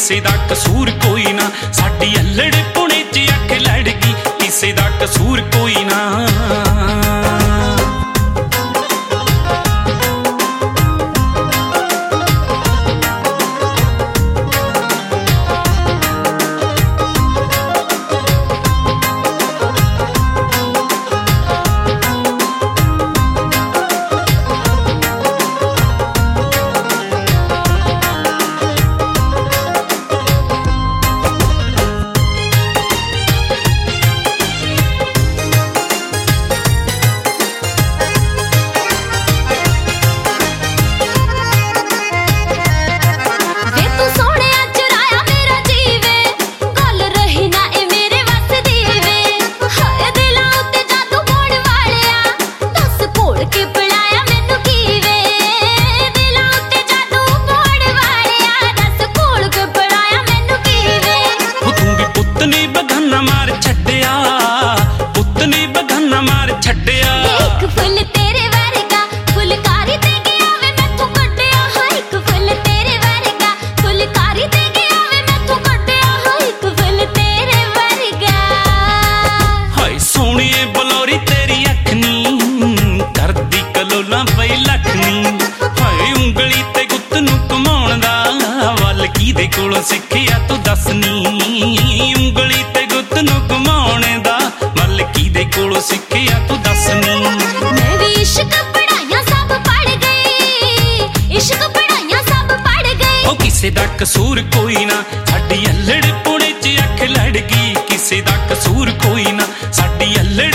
ਕਿਸੇ ਦਾ ਕਸੂਰ ਕੋਈ ਨਾ। ਸਾਡੀ ਅਲੜ ਪੁਣੇ 'ਚ ਅੱਖ ਲੜ ਗਈ, ਕਿਸੇ ਦਾ ਕਸੂਰ ਕੋਈ ਨਾ। ਕਿਹਦੇ ਕੋਲੋਂ ਸਿੱਖਿਆ ਤੂੰ ਦੱਸ ਨੀ, ਉਂਗਲੀ ਤੇ ਗੁੱਤ ਨੂੰ ਘੁਮਾਉਣ ਦਾ ਮੱਲ ਕਿਹਦੇ ਕੋਲੋਂ ਸਿੱਖਿਆ ਤੂੰ ਦੱਸ ਨੀ। ਮੈਂ ਵੀ ਇਸ਼ਕ ਪੜ੍ਹਾਈਆਂ ਸਭ ਪੜ੍ਹ ਗਈ, ਇਸ਼ਕ ਪੜ੍ਹਾਈਆਂ ਸਭ ਪੜ੍ਹ ਗਈ। ਉਹ ਕਿਸੇ ਦਾ ਕਸੂਰ ਕੋਈ ਨਾ, ਸਾਡੀ ਅਲੜ ਪੁਣੇ 'ਚ ਅੱਖ ਲੜ ਗਈ, ਕਿਸੇ ਦਾ ਕਸੂਰ ਕੋਈ ਨਾ। ਸਾਡੀ ਅਲੜ